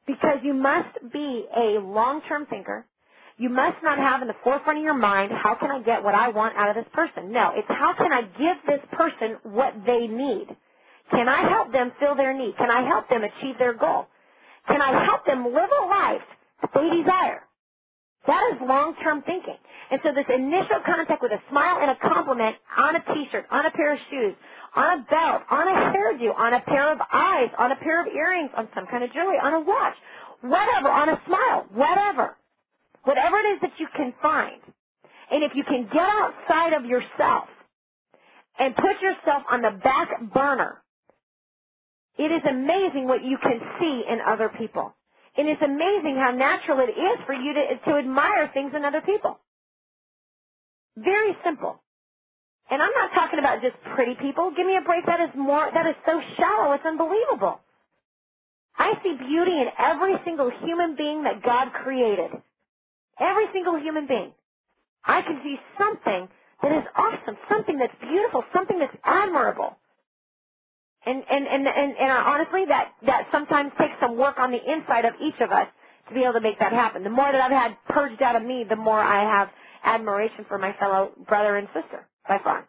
Because you must be a long-term thinker. You must not have in the forefront of your mind, how can I get what I want out of this person? No, it's how can I give this person what they need? Can I help them fill their need? Can I help them achieve their goal? Can I help them live a life that they desire? That is long-term thinking. And so this initial contact with a smile and a compliment on a T-shirt, on a pair of shoes, on a belt, on a hairdo, on a pair of eyes, on a pair of earrings, on some kind of jewelry, on a watch, whatever, on a smile, whatever. Whatever it is that you can find. And if you can get outside of yourself and put yourself on the back burner, it is amazing what you can see in other people. And it's amazing how natural it is for you to, to admire things in other people. Very simple. And I'm not talking about just pretty people. Give me a break. That is more, that is so shallow. It's unbelievable. I see beauty in every single human being that God created. Every single human being. I can see something that is awesome, something that's beautiful, something that's admirable. And, and, and, and, and honestly, that, that sometimes takes some work on the inside of each of us to be able to make that happen. The more that I've had purged out of me, the more I have admiration for my fellow brother and sister, by far.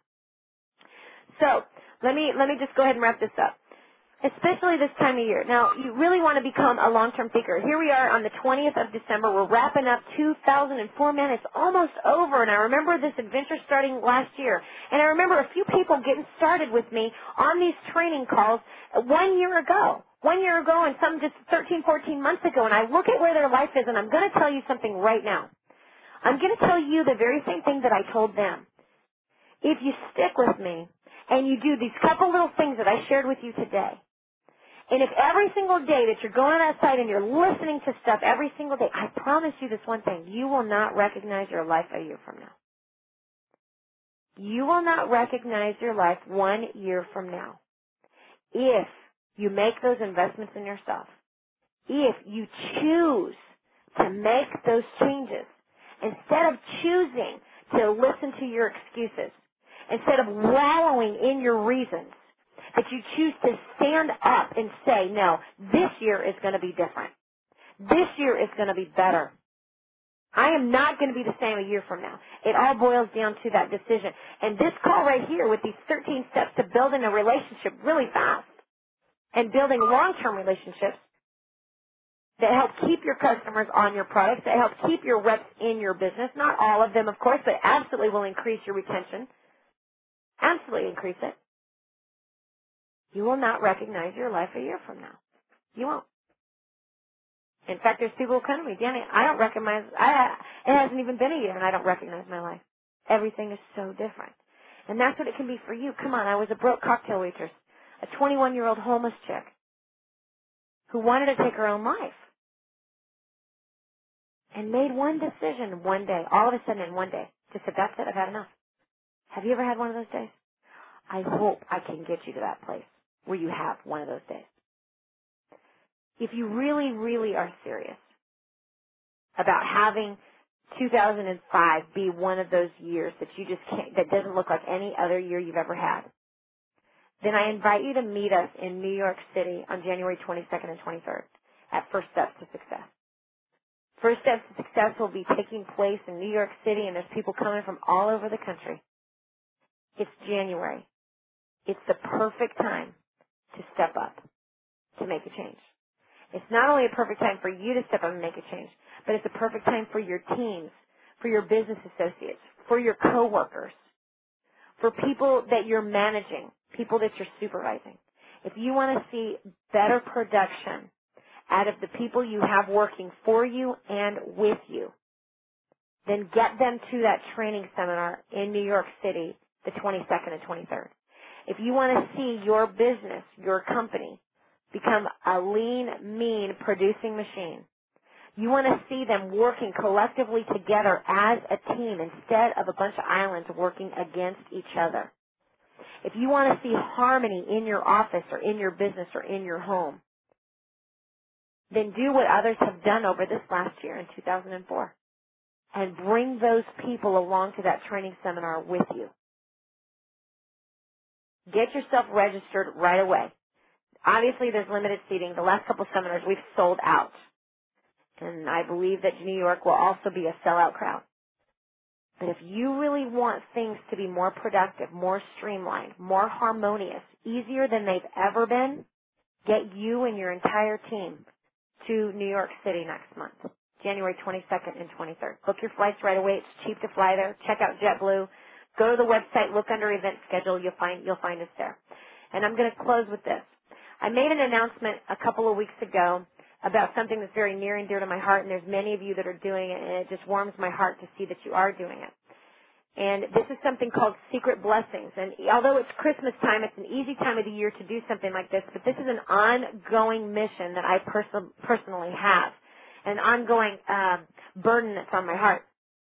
So, let me, let me just go ahead and wrap this up. Especially this time of year. Now, you really want to become a long-term thinker. Here we are on the twentieth of December. We're wrapping up two thousand four, man. It's almost over. And I remember this adventure starting last year. And I remember a few people getting started with me on these training calls one year ago. One year ago and some just thirteen, fourteen months ago. And I look at where their life is, and I'm going to tell you something right now. I'm going to tell you the very same thing that I told them. If you stick with me and you do these couple little things that I shared with you today, and if every single day that you're going outside and you're listening to stuff every single day, I promise you this one thing, you will not recognize your life a year from now. You will not recognize your life one year from now. If you make those investments in yourself, if you choose to make those changes, instead of choosing to listen to your excuses, instead of wallowing in your reasons, that you choose to stand up and say, no, this year is going to be different. This year is going to be better. I am not going to be the same a year from now. It all boils down to that decision. And this call right here with these thirteen steps to building a relationship really fast and building long-term relationships that help keep your customers on your products, that help keep your reps in your business. Not all of them, of course, but absolutely will increase your retention. Absolutely increase it. You will not recognize your life a year from now. You won't. In fact, there's people who come to me, Danny, I don't recognize, I, it hasn't even been a year and I don't recognize my life. Everything is so different. And that's what it can be for you. Come on, I was a broke cocktail waitress, a twenty-one-year-old homeless chick who wanted to take her own life and made one decision one day, all of a sudden in one day, just said, that's it, I've had enough. Have you ever had one of those days? I hope I can get you to that place where you have one of those days. If you really, really are serious about having two thousand five be one of those years that you just can't, that doesn't look like any other year you've ever had, then I invite you to meet us in New York City on January twenty-second and twenty-third at First Steps to Success. First Steps to Success will be taking place in New York City, and there's people coming from all over the country. It's January. It's the perfect time to step up, to make a change. It's not only a perfect time for you to step up and make a change, but it's a perfect time for your teams, for your business associates, for your coworkers, for people that you're managing, people that you're supervising. If you want to see better production out of the people you have working for you and with you, then get them to that training seminar in New York City the twenty-second and twenty-third. If you want to see your business, your company, become a lean, mean producing machine, you want to see them working collectively together as a team instead of a bunch of islands working against each other. If you want to see harmony in your office or in your business or in your home, then do what others have done over this last year in two thousand four and bring those people along to that training seminar with you. Get yourself registered right away. Obviously, there's limited seating. The last couple seminars, we've sold out. And I believe that New York will also be a sellout crowd. But if you really want things to be more productive, more streamlined, more harmonious, easier than they've ever been, get you and your entire team to New York City next month, January twenty-second and twenty-third. Book your flights right away. It's cheap to fly there. Check out JetBlue. Go to the website, look under event schedule. You'll find, you'll find us there. And I'm going to close with this. I made an announcement a couple of weeks ago about something that's very near and dear to my heart, and there's many of you that are doing it, and it just warms my heart to see that you are doing it. And this is something called Secret Blessings. And although it's Christmas time, it's an easy time of the year to do something like this, but this is an ongoing mission that I perso- personally have, an ongoing uh, burden that's on my heart.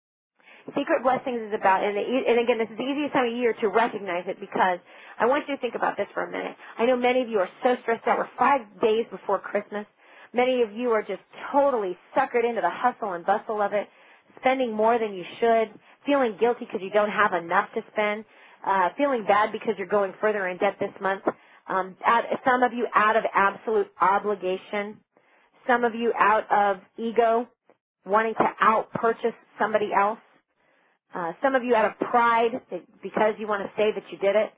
Secret Blessings is about, and, the, and again, this is the easiest time of year to recognize it because I want you to think about this for a minute. I know many of you are so stressed out. We're five days before Christmas. Many of you are just totally suckered into the hustle and bustle of it, spending more than you should, feeling guilty because you don't have enough to spend, uh, feeling bad because you're going further in debt this month. Um, out, some of you out of absolute obligation. Some of you out of ego, wanting to out-purchase somebody else. Uh, some of you out of pride because you want to say that you did it.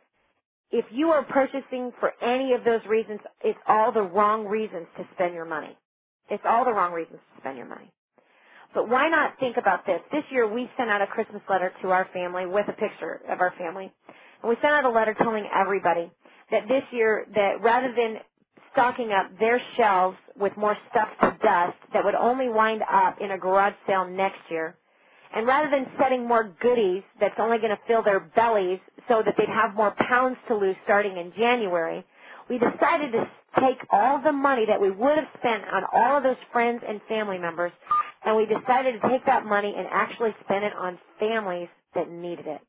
If you are purchasing for any of those reasons, it's all the wrong reasons to spend your money. It's all the wrong reasons to spend your money. But why not think about this? This year we sent out a Christmas letter to our family with a picture of our family. And we sent out a letter telling everybody that this year, that rather than stocking up their shelves with more stuff to dust that would only wind up in a garage sale next year, and rather than setting more goodies that's only going to fill their bellies so that they'd have more pounds to lose starting in January, we decided to take all the money that we would have spent on all of those friends and family members, and we decided to take that money and actually spend it on families that needed it.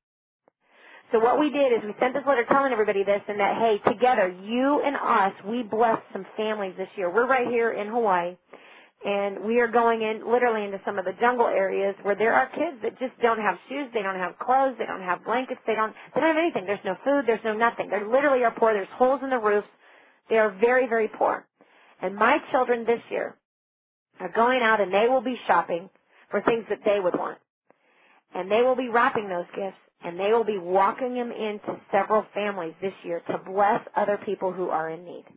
So what we did is we sent this letter telling everybody this, and that, hey, together, you and us, we blessed some families this year. We're right here in Hawaii. And we are going in literally into some of the jungle areas where there are kids that just don't have shoes, they don't have clothes, they don't have blankets, they don't they don't have anything. There's no food, there's no nothing. They literally are poor. There's holes in the roofs. They are very, very poor. And my children this year are going out and they will be shopping for things that they would want. And they will be wrapping those gifts and they will be walking them into several families this year to bless other people who are in need.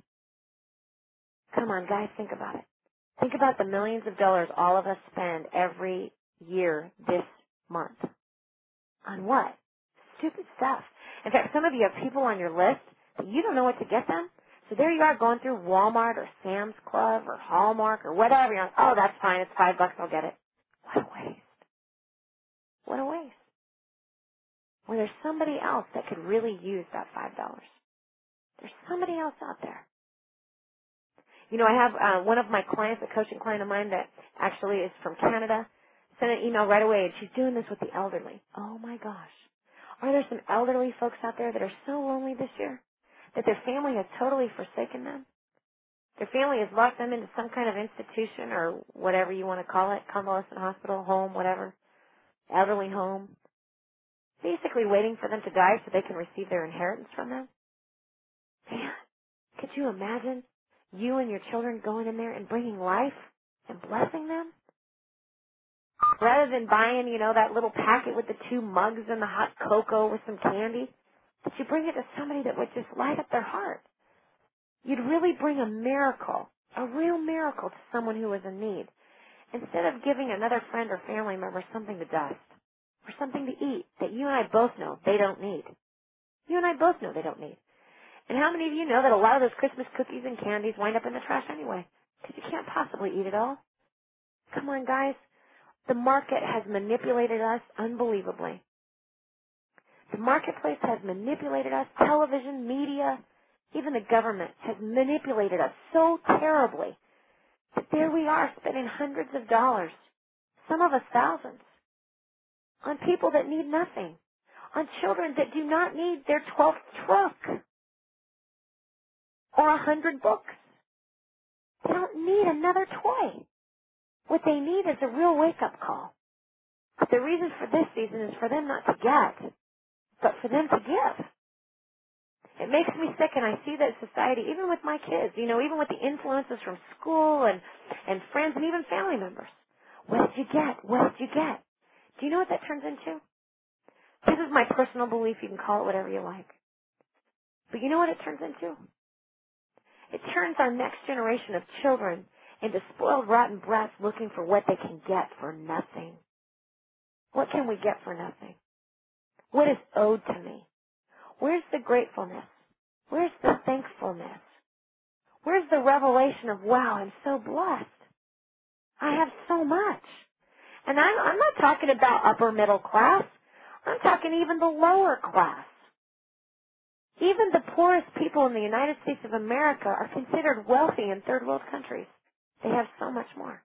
Come on, guys, think about it. Think about the millions of dollars all of us spend every year this month. On what? Stupid stuff. In fact, some of you have people on your list that you don't know what to get them. So there you are going through Walmart or Sam's Club or Hallmark or whatever. You're like, oh, that's fine. It's five bucks. I'll get it. What a waste. What a waste. When there's somebody else that could really use that five dollars. There's somebody else out there. You know, I have uh, one of my clients, a coaching client of mine that actually is from Canada, sent an email right away, and she's doing this with the elderly. Oh, my gosh. Are there some elderly folks out there that are so lonely this year that their family has totally forsaken them? Their family has locked them into some kind of institution or whatever you want to call it, convalescent hospital, home, whatever, elderly home, basically waiting for them to die so they can receive their inheritance from them? Man, could you imagine you and your children going in there and bringing life and blessing them? Rather than buying, you know, that little packet with the two mugs and the hot cocoa with some candy, that you bring it to somebody that would just light up their heart. You'd really bring a miracle, a real miracle to someone who is in need, instead of giving another friend or family member something to dust or something to eat that you and I both know they don't need. You and I both know they don't need. And how many of you know that a lot of those Christmas cookies and candies wind up in the trash anyway? Because you can't possibly eat it all. Come on, guys. The market has manipulated us unbelievably. The marketplace has manipulated us. Television, media, even the government has manipulated us so terribly that there we are spending hundreds of dollars, some of us thousands, on people that need nothing, on children that do not need their twelfth truck or a hundred books. They don't need another toy. What they need is a real wake-up call. But the reason for this season is for them not to get, but for them to give. It makes me sick, and I see that society, even with my kids, you know, even with the influences from school and, and friends and even family members. What did you get? What did you get? Do you know what that turns into? This is my personal belief. You can call it whatever you like. But you know what it turns into? It turns our next generation of children into spoiled, rotten brats looking for what they can get for nothing. What can we get for nothing? What is owed to me? Where's the gratefulness? Where's the thankfulness? Where's the revelation of, wow, I'm so blessed. I have so much. And I'm, I'm not talking about upper middle class. I'm talking even the lower class. Even the poorest people in the United States of America are considered wealthy in third world countries. They have so much more.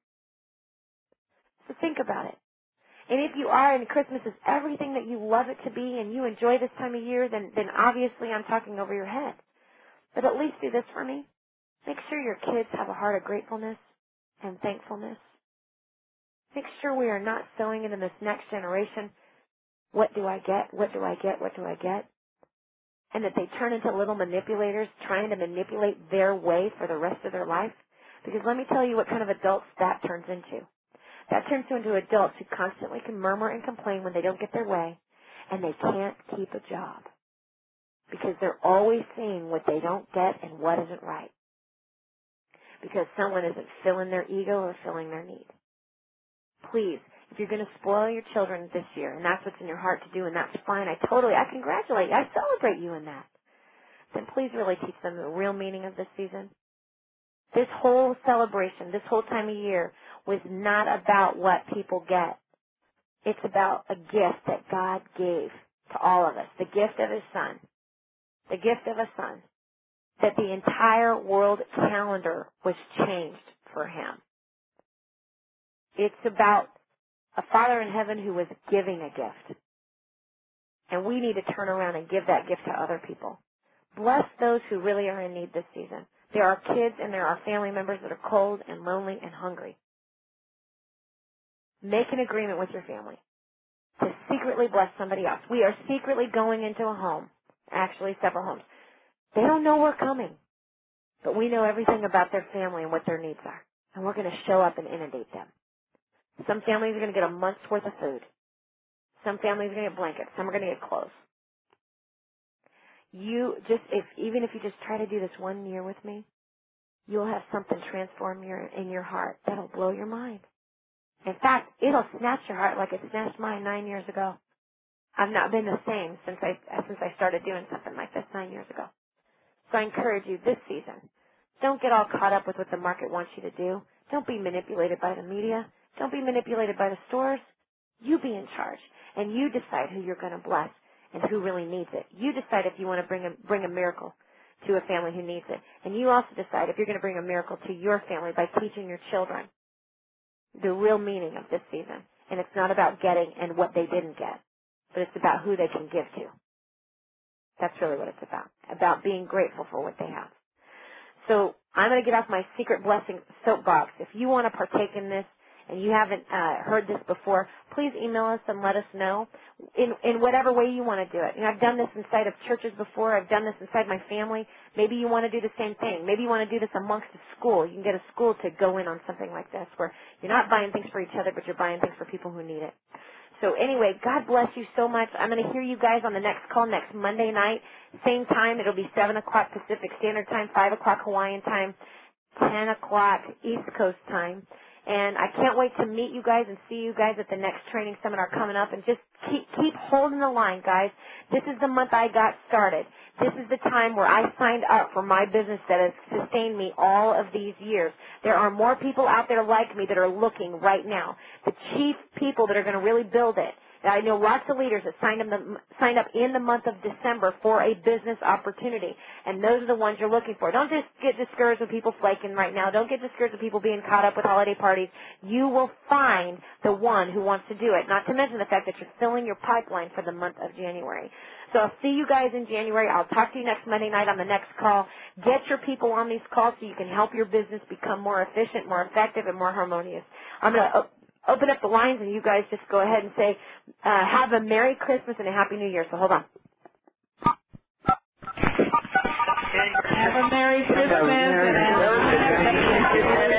So think about it. And if you are, and Christmas is everything that you love it to be, and you enjoy this time of year, then, then obviously I'm talking over your head. But at least do this for me. Make sure your kids have a heart of gratefulness and thankfulness. Make sure we are not sowing into this next generation, what do I get, what do I get, what do I get? And that they turn into little manipulators trying to manipulate their way for the rest of their life. Because let me tell you what kind of adults that turns into. That turns into adults who constantly can murmur and complain when they don't get their way, and they can't keep a job because they're always seeing what they don't get and what isn't right because someone isn't filling their ego or filling their need. Please, if you're going to spoil your children this year, and that's what's in your heart to do, and that's fine, I totally, I congratulate you, I celebrate you in that, then please really teach them the real meaning of this season. This whole celebration, this whole time of year was not about what people get. It's about a gift that God gave to all of us, the gift of His Son, the gift of a Son, that the entire world calendar was changed for Him. It's about a Father in heaven who was giving a gift. And we need to turn around and give that gift to other people. Bless those who really are in need this season. There are kids and there are family members that are cold and lonely and hungry. Make an agreement with your family to secretly bless somebody else. We are secretly going into a home, actually several homes. They don't know we're coming, but we know everything about their family and what their needs are. And we're going to show up and inundate them. Some families are going to get a month's worth of food. Some families are going to get blankets. Some are going to get clothes. You just, if even if you just try to do this one year with me, you'll have something transform your in your heart that'll blow your mind. In fact, it'll snatch your heart like it snatched mine nine years ago. I've not been the same since I since I started doing something like this nine years ago. So I encourage you this season, don't get all caught up with what the market wants you to do. Don't be manipulated by the media. Don't be manipulated by the stores. You be in charge, and you decide who you're going to bless and who really needs it. You decide if you want to bring a, bring a miracle to a family who needs it. And you also decide if you're going to bring a miracle to your family by teaching your children the real meaning of this season. And it's not about getting and what they didn't get, but it's about who they can give to. That's really what it's about, about being grateful for what they have. So I'm going to get off my secret blessing soapbox. If you want to partake in this, and you haven't uh, heard this before, please email us and let us know in in whatever way you want to do it. You know, I've done this inside of churches before. I've done this inside my family. Maybe you want to do the same thing. Maybe you want to do this amongst a school. You can get a school to go in on something like this where you're not buying things for each other, but you're buying things for people who need it. So anyway, God bless you so much. I'm going to hear you guys on the next call next Monday night. Same time. It'll be seven o'clock Pacific Standard Time, five o'clock Hawaiian Time, ten o'clock East Coast Time. And I can't wait to meet you guys and see you guys at the next training seminar coming up. And just keep keep holding the line, guys. This is the month I got started. This is the time where I signed up for my business that has sustained me all of these years. There are more people out there like me that are looking right now. The chief people that are going to really build it. I know lots of leaders that signed up, signed up in the month of December for a business opportunity, and those are the ones you're looking for. Don't just get discouraged with people flaking right now. Don't get discouraged with people being caught up with holiday parties. You will find the one who wants to do it, not to mention the fact that you're filling your pipeline for the month of January. So I'll see you guys in January. I'll talk to you next Monday night on the next call. Get your people on these calls so you can help your business become more efficient, more effective, and more harmonious. I'm going to open up the lines, and you guys just go ahead and say, uh, have a Merry Christmas and a Happy New Year. So hold on. Have a Merry Christmas and a Happy